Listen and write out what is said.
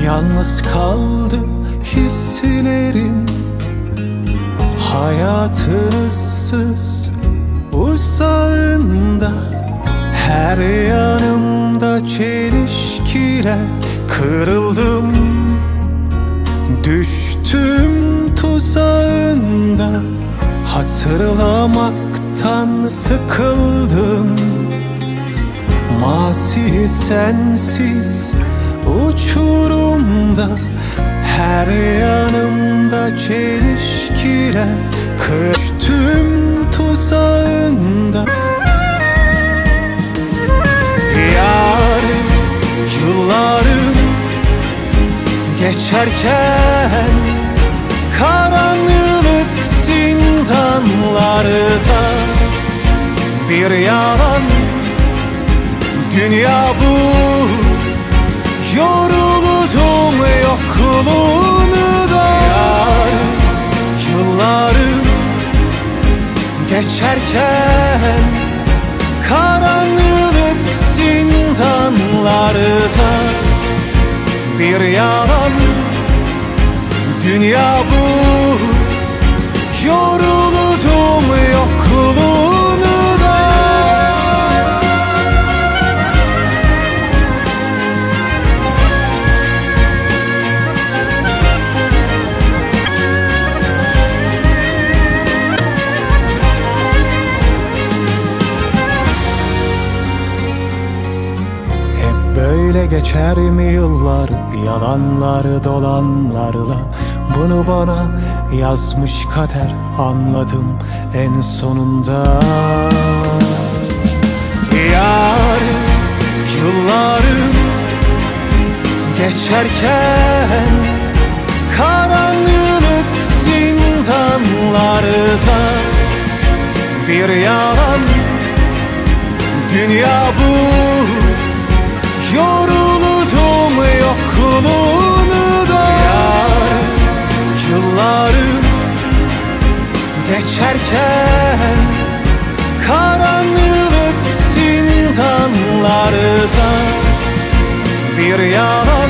Yalnız kaldı hislerim, hayatın ıssız uzağında. Her yanımda çelişkiler, kırıldım, düştüm tuzağında. Hatırlamaktan sıkıldım, mazi sensiz uçurumda. Her yanımda çelişkiler, düştüm tuzağında. Yarın yıllarım geçerken karanlık zindanlarda, bir yalan dünya bu. Yoruldum yokluğunda. Yarın yıllarım geçerken karanlık zindanlarda, bir yalan dünya bu. Yoruldum yokluğunda. Böyle geçer mi yıllar, yalanlar dolanlarla? Bunu bana yazmış kader, anladım en sonunda. Yarın yıllarım geçerken karanlık zindanlarda, bir yalan dünya bu. Yoruldum yokluğunda. Yarın yıllarım geçerken karanlık zindanlarda, bir yalan